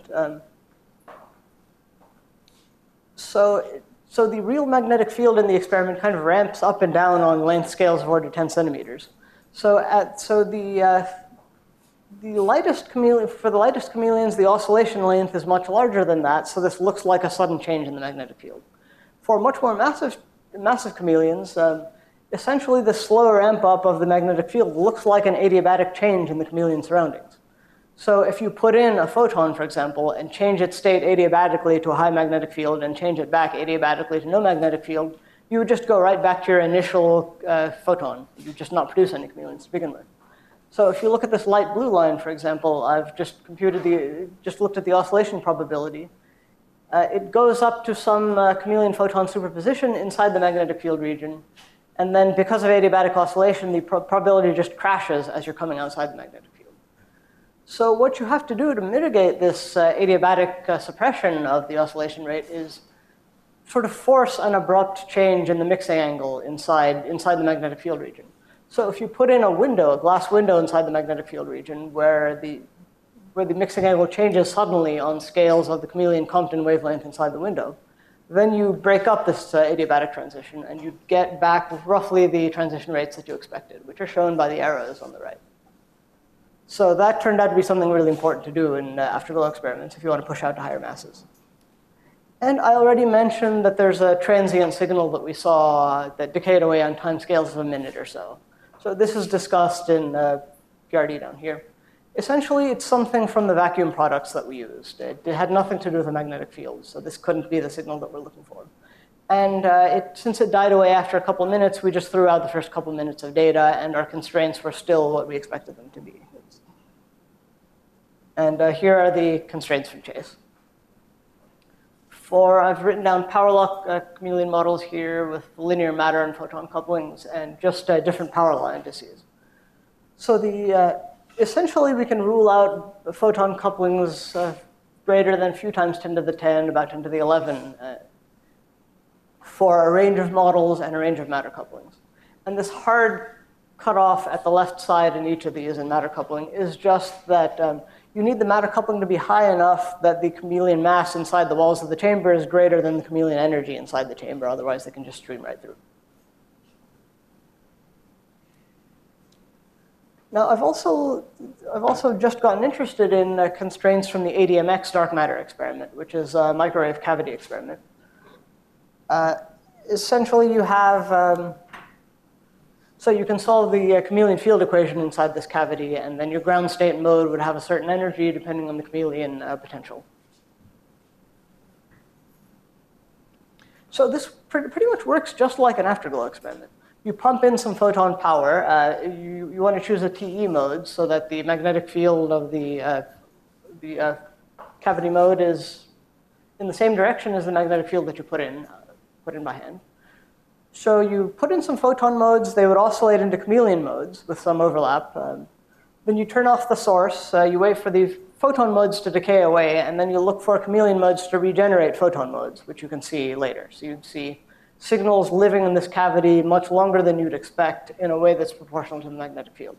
So the real magnetic field in the experiment kind of ramps up and down on length scales of order 10 centimeters. So the lightest chameleon, for the lightest chameleons, the oscillation length is much larger than that, so this looks like a sudden change in the magnetic field. For much more massive chameleons, essentially the slow ramp up of the magnetic field looks like an adiabatic change in the chameleon surroundings. So if you put in a photon, for example, and change its state adiabatically to a high magnetic field and change it back adiabatically to no magnetic field, you would just go right back to your initial photon. You would just not produce any chameleons to begin with. So if you look at this light blue line, for example, I've just looked at the oscillation probability. It goes up to some chameleon photon superposition inside the magnetic field region. And then because of adiabatic oscillation, the probability just crashes as you're coming outside the magnetic field. So what you have to do to mitigate this adiabatic suppression of the oscillation rate is sort of force an abrupt change in the mixing angle inside the magnetic field region. So if you put in a glass window inside the magnetic field region where the mixing angle changes suddenly on scales of the chameleon Compton wavelength inside the window, then you break up this adiabatic transition and you get back roughly the transition rates that you expected, which are shown by the arrows on the right. So that turned out to be something really important to do in afterglow experiments if you want to push out to higher masses. And I already mentioned that there's a transient signal that we saw that decayed away on time scales of a minute or so. So this is discussed in PRD down here. Essentially, it's something from the vacuum products that we used. It had nothing to do with the magnetic field, so this couldn't be the signal that we're looking for. And since it died away after a couple minutes, we just threw out the first couple minutes of data, and our constraints were still what we expected them to be. And here are the constraints from CHASE. I've written down power law chameleon models here with linear matter and photon couplings and just different power law indices. So essentially we can rule out photon couplings greater than a few times 10 to the 10, about 10 to the 11, for a range of models and a range of matter couplings. And this hard cutoff at the left side in each of these in matter coupling is just that you need the matter coupling to be high enough that the chameleon mass inside the walls of the chamber is greater than the chameleon energy inside the chamber. Otherwise, they can just stream right through. Now, I've also just gotten interested in constraints from the ADMX dark matter experiment, which is a microwave cavity experiment. Essentially, you have, so you can solve the chameleon field equation inside this cavity, and then your ground state mode would have a certain energy depending on the chameleon potential. So this pretty much works just like an afterglow experiment. You pump in some photon power. You want to choose a TE mode so that the magnetic field of the cavity mode is in the same direction as the magnetic field that you put in by hand. So you put in some photon modes. They would oscillate into chameleon modes with some overlap. Then you turn off the source. You wait for the photon modes to decay away, and then you look for chameleon modes to regenerate photon modes, which you can see later. So you'd see signals living in this cavity much longer than you'd expect in a way that's proportional to the magnetic field.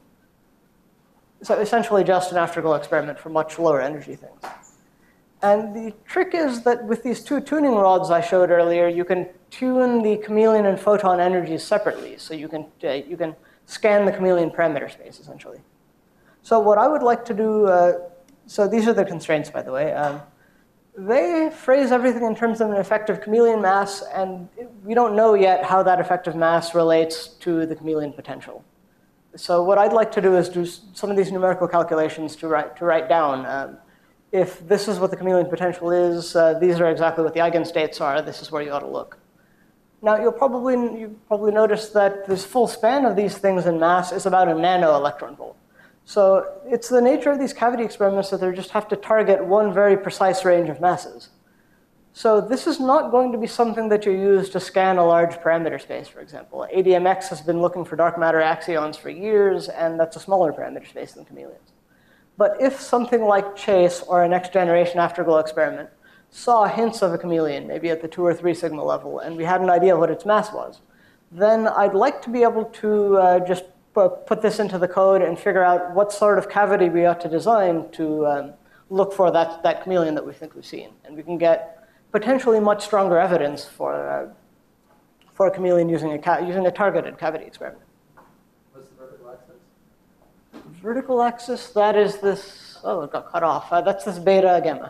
So essentially just an afterglow experiment for much lower energy things. And the trick is that with these two tuning rods I showed earlier, you can tune the chameleon and photon energies separately. So you can scan the chameleon parameter space, essentially. So what I would like to do, so these are the constraints, by the way. They phrase everything in terms of an effective chameleon mass, and we don't know yet how that effective mass relates to the chameleon potential. So what I'd like to do is do some of these numerical calculations to write down. If this is what the chameleon potential is, these are exactly what the eigenstates are. This is where you ought to look. Now, you probably notice that this full span of these things in mass is about a nano electron volt. So it's the nature of these cavity experiments that they just have to target one very precise range of masses. So this is not going to be something that you use to scan a large parameter space, for example. ADMX has been looking for dark matter axions for years, and that's a smaller parameter space than chameleons. But if something like CHASE or a next generation afterglow experiment saw hints of a chameleon, maybe at the 2 or 3 sigma level, and we had an idea of what its mass was, then I'd like to be able to just put this into the code and figure out what sort of cavity we ought to design to look for that chameleon that we think we've seen. And we can get potentially much stronger evidence for a chameleon using a targeted cavity experiment. What's the vertical axis? Vertical axis, that is this, oh, it got cut off. That's this beta gamma.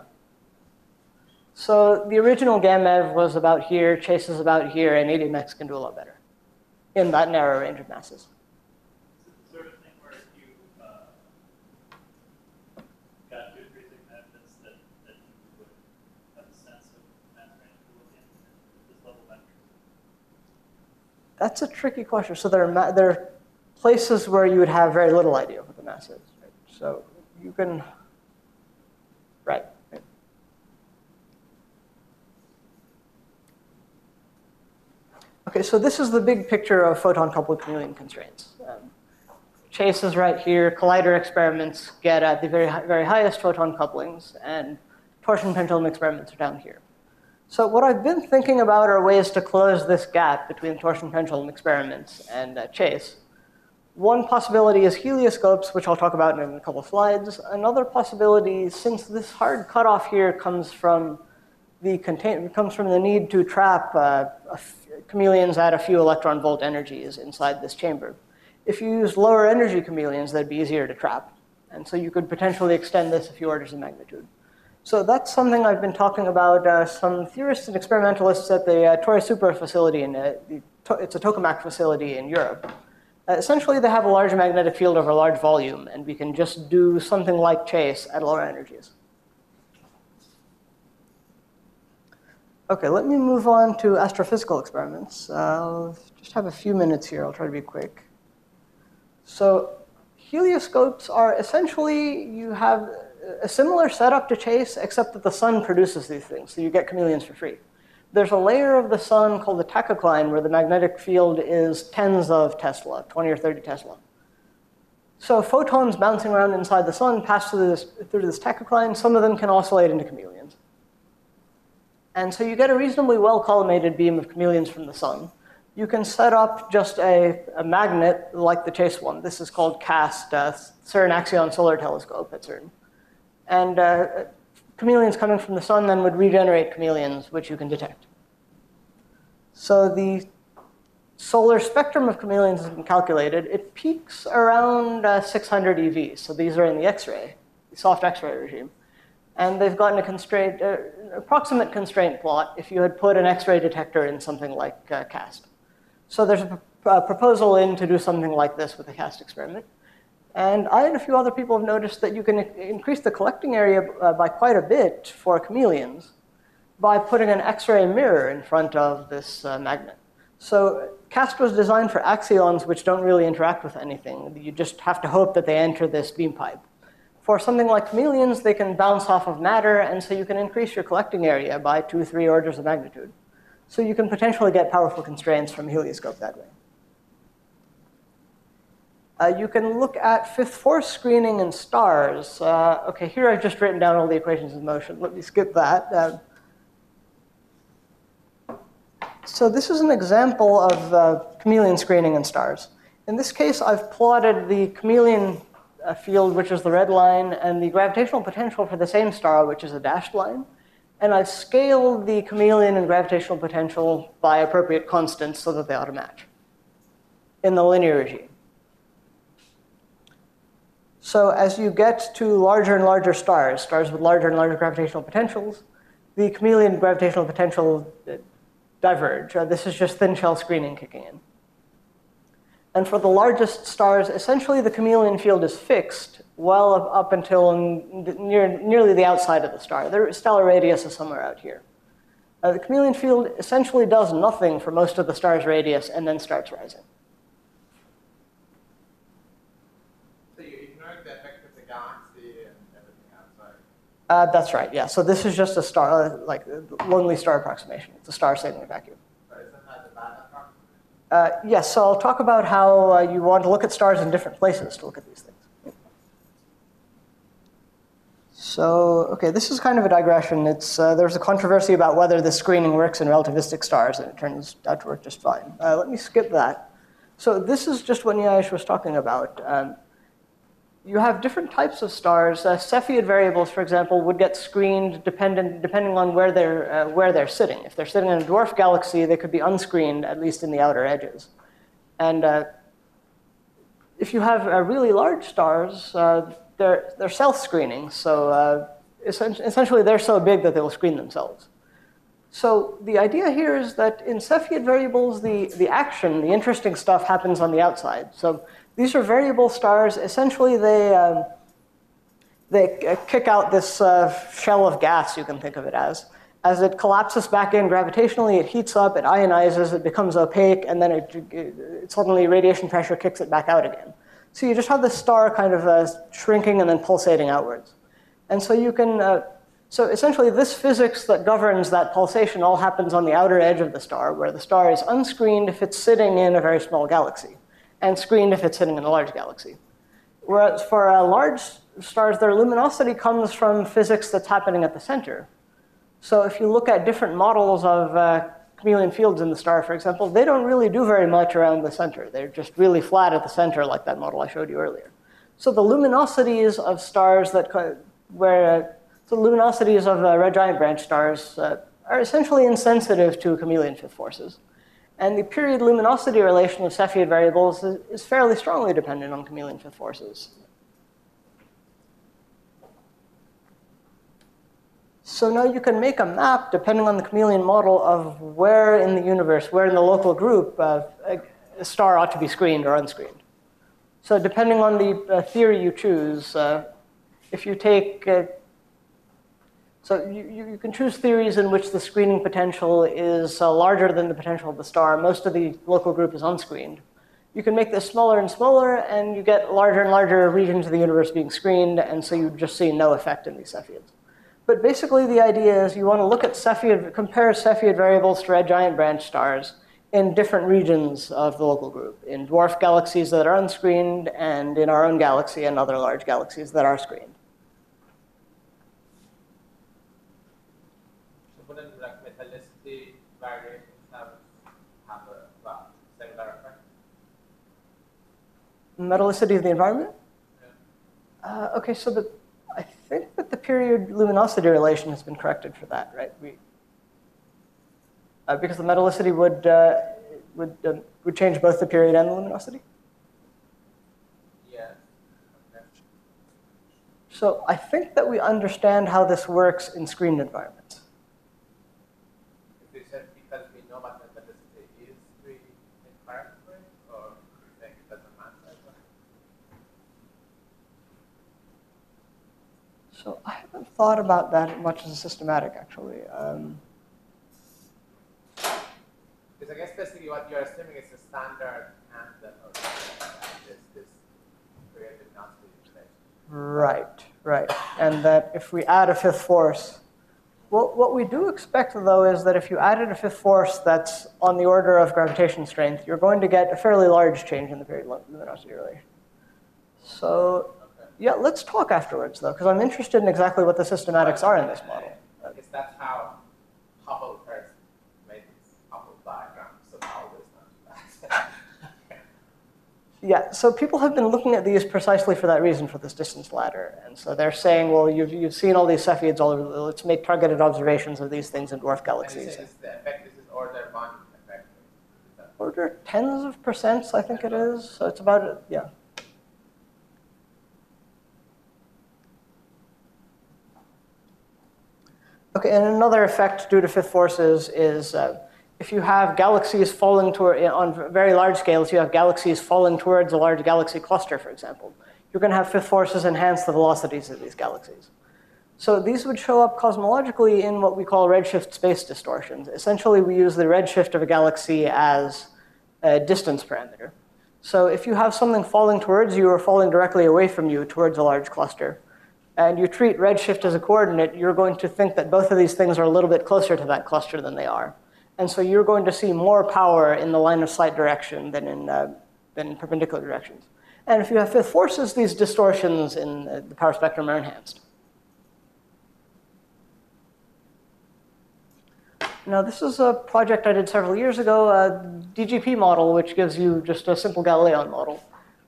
So the original GAMEV was about here, CHASE is about here, and ADMX can do a lot better in that narrow range of masses. Sort of thing where if you got 2 or 3 sigma evidence that you would have a sense of mass range to look in this level of metrics? That's a tricky question. So there are places where you would have very little idea of what the mass is. Right? So you can, right. Okay, so this is the big picture of photon-coupled chameleon constraints. CHASE is right here. Collider experiments get at the very highest photon couplings, and torsion pendulum experiments are down here. So what I've been thinking about are ways to close this gap between torsion pendulum experiments and CHASE. One possibility is helioscopes, which I'll talk about in a couple of slides. Another possibility, since this hard cutoff here comes from the need to trap chameleons at a few electron volt energies inside this chamber. If you use lower energy chameleons, they'd be easier to trap. And so you could potentially extend this a few orders of magnitude. So that's something I've been talking about. Some theorists and experimentalists at the Torre Super facility, it's a tokamak facility in Europe. Essentially, they have a large magnetic field over a large volume, and we can just do something like CHASE at lower energies. Okay, let me move on to astrophysical experiments. I'll just have a few minutes here. I'll try to be quick. So helioscopes are essentially, you have a similar setup to CHASE, except that the sun produces these things, so you get chameleons for free. There's a layer of the sun called the tachocline where the magnetic field is tens of Tesla, 20 or 30 Tesla. So photons bouncing around inside the sun pass through this tachocline. Some of them can oscillate into chameleons. And so you get a reasonably well-collimated beam of chameleons from the sun. You can set up just a magnet like the CHASE one. This is called CAST, CERN Axion Solar Telescope at CERN. And chameleons coming from the sun then would regenerate chameleons, which you can detect. So the solar spectrum of chameleons has been calculated. It peaks around 600 EV. So these are in the X-ray, the soft X-ray regime. And they've gotten a constraint, approximate constraint plot if you had put an X-ray detector in something like CAST. So there's a proposal in to do something like this with the CAST experiment. And I and a few other people have noticed that you can increase the collecting area by quite a bit for chameleons by putting an X-ray mirror in front of this magnet. So CAST was designed for axions which don't really interact with anything. You just have to hope that they enter this beam pipe. For something like chameleons, they can bounce off of matter, and so you can increase your collecting area by 2-3 orders of magnitude. So you can potentially get powerful constraints from helioscope that way. You can look at fifth force screening in stars. Okay, here I've just written down all the equations of motion. Let me skip that. So this is an example of chameleon screening in stars. In this case, I've plotted the chameleon field, which is the red line, and the gravitational potential for the same star, which is a dashed line. And I've scaled the chameleon and gravitational potential by appropriate constants so that they ought to match in the linear regime. So as you get to larger and larger stars, stars with larger and larger gravitational potentials, the chameleon gravitational potential diverge. This is just thin shell screening kicking in. And for the largest stars, essentially the chameleon field is fixed well up until nearly the outside of the star. Their stellar radius is somewhere out here. The chameleon field essentially does nothing for most of the star's radius and then starts rising. So you ignore the effect of the galaxy and everything outside? That's right, yeah. So this is just a star, like lonely star approximation. It's a star sitting in a vacuum. Isn't that a bad approximation? Yes, so I'll talk about how you want to look at stars in different places to look at these things. So, okay, this is kind of a digression. There's a controversy about whether this screening works in relativistic stars, and it turns out to work just fine. Let me skip that. So this is just what Nyash was talking about. You have different types of stars. Cepheid variables, for example, would get screened depending on where they're sitting. If they're sitting in a dwarf galaxy, they could be unscreened, at least in the outer edges. And if you have really large stars, they're self-screening. So essentially, they're so big that they will screen themselves. So the idea here is that in Cepheid variables, the action, the interesting stuff happens on the outside. So these are variable stars. Essentially, they kick out this shell of gas, you can think of it as. As it collapses back in gravitationally, it heats up, it ionizes, it becomes opaque, and then it suddenly radiation pressure kicks it back out again. So you just have this star kind of shrinking and then pulsating outwards. And so you can, so essentially this physics that governs that pulsation all happens on the outer edge of the star, where the star is unscreened if it's sitting in a very small galaxy, and screened if it's sitting in a large galaxy. Whereas for large stars, their luminosity comes from physics that's happening at the center. So if you look at different models of chameleon fields in the star, for example, they don't really do very much around the center. They're just really flat at the center, like that model I showed you earlier. So the luminosities of stars that the luminosities of red giant branch stars are essentially insensitive to chameleon fifth forces. And the period luminosity relation of Cepheid variables is fairly strongly dependent on chameleon fifth forces. So now you can make a map, depending on the chameleon model, of where in the universe, where in the local group, a star ought to be screened or unscreened. So depending on the theory you choose, if you take so you can choose theories in which the screening potential is larger than the potential of the star. Most of the local group is unscreened. You can make this smaller and smaller, and you get larger and larger regions of the universe being screened, and so you just see no effect in these Cepheids. But basically the idea is you want to look at compare Cepheid variables to red giant branch stars in different regions of the local group, in dwarf galaxies that are unscreened, and in our own galaxy and other large galaxies that are screened. Wouldn't like metallicity variations have a similar effect? Metallicity of the environment? Yeah. Okay, so I think the that the period luminosity relation has been corrected for that, right? Because the metallicity would change both the period and the luminosity. Yeah. Okay. So I think that we understand how this works in screened environments. Is it just because we know what metallicity is, we incorrect for it, or you think it doesn't matter? So I haven't thought about that much as a systematic, actually. Because I guess basically what you're assuming is the standard and this period luminosity relation. Right. And that if we add a fifth force, well, what we do expect, though, is that if you added a fifth force that's on the order of gravitation strength, you're going to get a fairly large change in the period luminosity relation. So, yeah, let's talk afterwards, though, because I'm interested in exactly what the systematics are in this model. I guess that's how Hubble first made this Hubble diagram, so Hubble is not that. Yeah, so people have been looking at these precisely for that reason, for this distance ladder. And so they're saying, well, you've seen all these Cepheids all over, let's make targeted observations of these things in dwarf And you galaxies. say this is the effect, this is order 1 effect. Is that- Order tens of percents, I think it is. So it's about, yeah. Okay, and another effect due to fifth forces is if you have galaxies falling toward, on very large scales, you have galaxies falling towards a large galaxy cluster, for example. You're going to have fifth forces enhance the velocities of these galaxies. So these would show up cosmologically in what we call redshift space distortions. Essentially, we use the redshift of a galaxy as a distance parameter. So if you have something falling towards you or falling directly away from you towards a large cluster, and you treat redshift as a coordinate, you're going to think that both of these things are a little bit closer to that cluster than they are. And so you're going to see more power in the line of sight direction than in perpendicular directions. And if you have fifth forces, these distortions in the power spectrum are enhanced. Now, this is a project I did several years ago, a DGP model, which gives you just a simple Galilean model.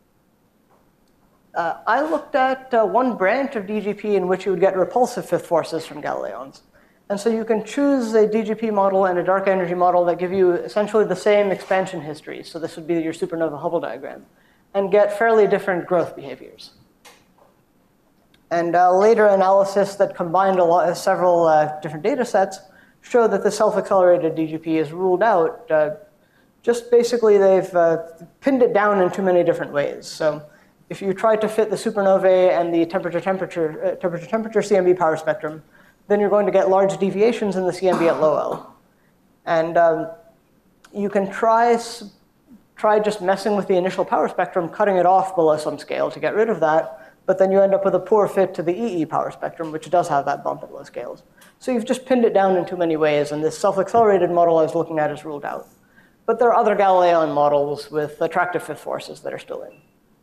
I looked at one branch of DGP in which you would get repulsive fifth forces from Galileans. And so you can choose a DGP model and a dark energy model that give you essentially the same expansion history. So this would be your supernova Hubble diagram, and get fairly different growth behaviors. And later analysis that combined several different data sets showed that the self-accelerated DGP is ruled out. Just basically, they've pinned it down in too many different ways. So if you try to fit the supernovae and the temperature CMB power spectrum, then you're going to get large deviations in the CMB at low L. And you can try just messing with the initial power spectrum, cutting it off below some scale to get rid of that, but then you end up with a poor fit to the EE power spectrum, which does have that bump at low scales. So you've just pinned it down in too many ways, and this self-accelerated model I was looking at is ruled out. But there are other Galilean models with attractive fifth forces that are still in.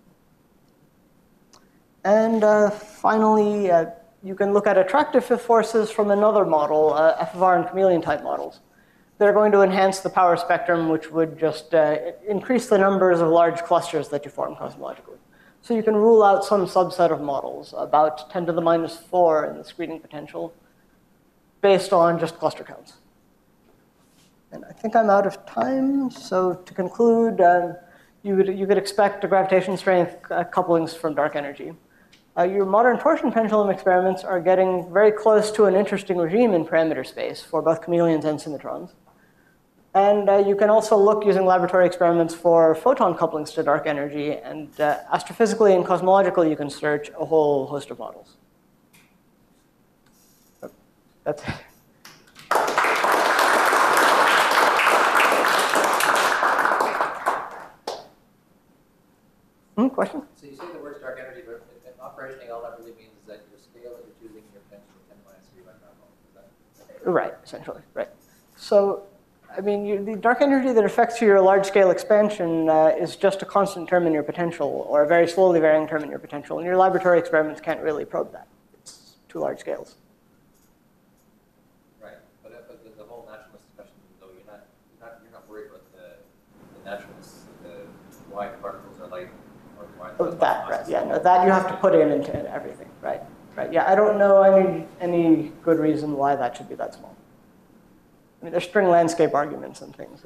And finally, you can look at attractive fifth forces from another model, FFR and chameleon type models. They're going to enhance the power spectrum, which would just increase the numbers of large clusters that you form cosmologically. So you can rule out some subset of models, about 10 to the minus 4 in the screening potential, based on just cluster counts. And I think I'm out of time. So to conclude, you could expect a gravitation strength couplings from dark energy. Your modern torsion pendulum experiments are getting very close to an interesting regime in parameter space for both chameleons and symmetrons. And you can also look using laboratory experiments for photon couplings to dark energy. And astrophysically and cosmologically, you can search a whole host of models. That's it. Question? So you say the word dark energy, but in operationally, all that really means is that your scale that you're choosing, your potential 10 minus 3 electron volts. Is that? Right, essentially, right. So, I mean, the dark energy that affects your large-scale expansion is just a constant term in your potential, or a very slowly varying term in your potential, and your laboratory experiments can't really probe that. It's too large scales. Right, but the whole naturalist discussion, though, you're not worried about the naturalist, why particles are light, or why. Oh, that, right, yeah, no, that you have to put into everything, right, right. Yeah, I don't know any good reason why that should be that small. I mean, there's string landscape arguments and things.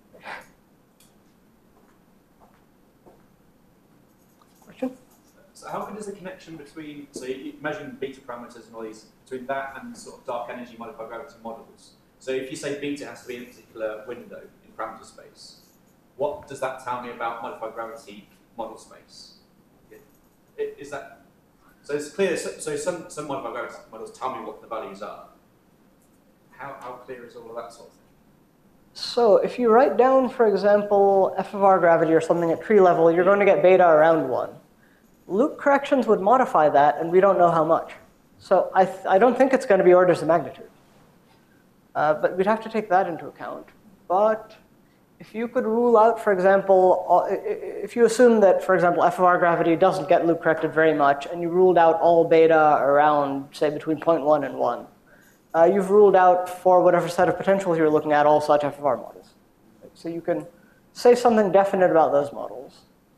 Question? So how good is the connection between, so you're measuring beta parameters and all these, between that and sort of dark energy modified gravity models? So if you say beta has to be in a particular window in parameter space, what does that tell me about modified gravity model space? Is that, so it's clear, so some modified gravity models tell me what the values are. How clear is all of that sort of thing? So if you write down, for example, f of r gravity or something at tree level, you're going to get beta around 1. Loop corrections would modify that, and we don't know how much. So I don't think it's going to be orders of magnitude. But we'd have to take that into account. But if you could rule out, for example, if you assume that, for example, f of r gravity doesn't get loop corrected very much, and you ruled out all beta around, say, between 0.1 and 1, you've ruled out for whatever set of potentials you're looking at all such f of r models. So you can say something definite about those models.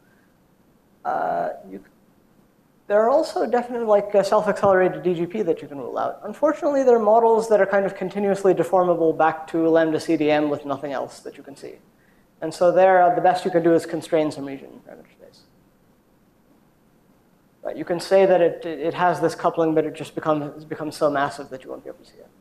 There are also definitely like self-accelerated DGP that you can rule out. Unfortunately, there are models that are kind of continuously deformable back to lambda CDM with nothing else that you can see. And so there, the best you can do is constrain some region in parameter space. Right, you can say that it has this coupling, but it just becomes so massive that you won't be able to see it.